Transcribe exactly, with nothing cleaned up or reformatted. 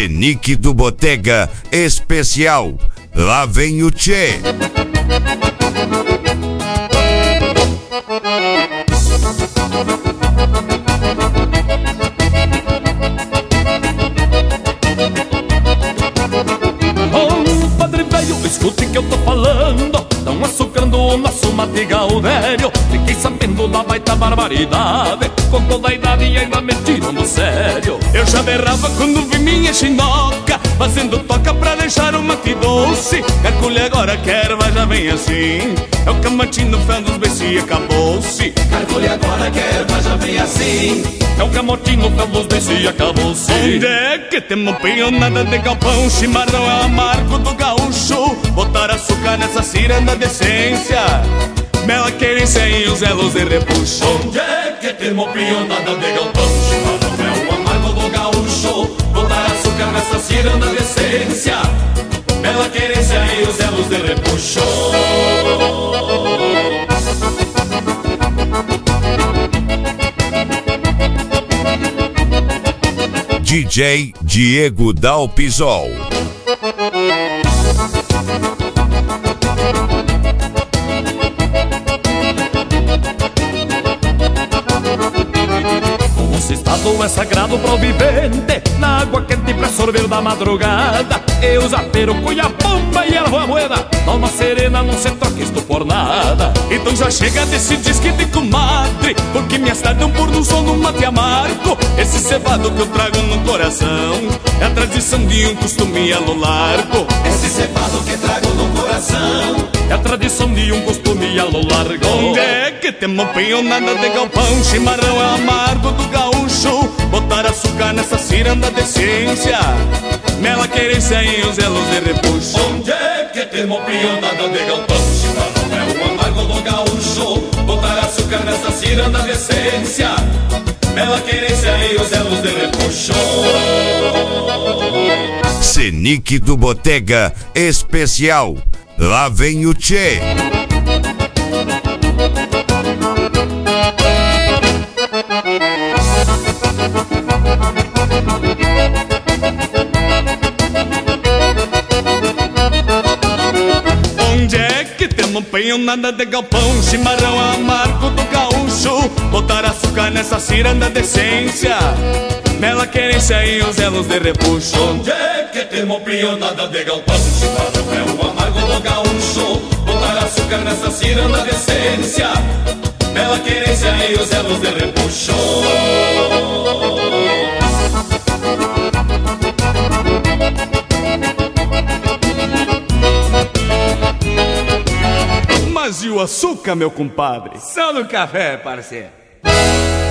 Senic do Botega Especial. Lá vem o Tchê. Oh, padre velho, escute que eu tô falando. Tão açucrando o nosso matigal velho. Fiquei sabendo da baita barbaridade. Com toda a idade e ainda me tiram no sério. Eu já berrava quando vi minha chinoca fazendo toca pra deixar o mate doce. Calcule agora que a erva já vem assim. É o camotinho fé dos beiços e acabou-se. Calcule agora que a erva já vem assim. É o camotinho fé dos beiços e acabou-se. Onde é que temos peonada de galpão? Chimarrão é amargo do gaúcho. Botar açúcar nessa ciranda de essência. Bela querência e os elos de repuxo. Onde é que temos pionada de galpão? Chimarrão é o amargo do gaúcho. Botar açúcar nessa ciranda de essência. Bela querência e os elos de repuxo. D J Diego Dalpisol. Esse estado é sagrado pro vivente, na água quente pra sorver da madrugada. Eu zapeiro, cuia, bomba e erva moeda. Dá uma serena, não se troca isto por nada. Então já chega desse disque de comadre, porque minhas tardes por no som do mate amargo. Esse cevado que eu trago no coração é a tradição de um costume a lo largo. Esse cevado que trago no coração é a tradição de um costume a lo largo. Onde é que temos peonada de galpão? Chimarrão é amargo do gaúcho. Botar açúcar nessa ciranda de essência. Nela querência e os elos de repuxo. Onde é que temos peonada de galpão? Chimarrão é o amargo do gaúcho. Botar açúcar nessa ciranda de essência. Nela querência e os elos de repuxo. Senic do Botega Especial. Lá vem o Tchê. Onde é que temos peonada de galpão? Chimarrão amargo do gaúcho. Botar açúcar nessa ciranda de essência. Nela querência e os elos de repuxo. Onde é que temos peonada de galpão? Chimarrão é o amargo do gaúcho. Botar açúcar nessa ciranda de essência. Nela querência e os elos de repuxo. Mas e o açúcar, meu compadre? Só no café, parceiro.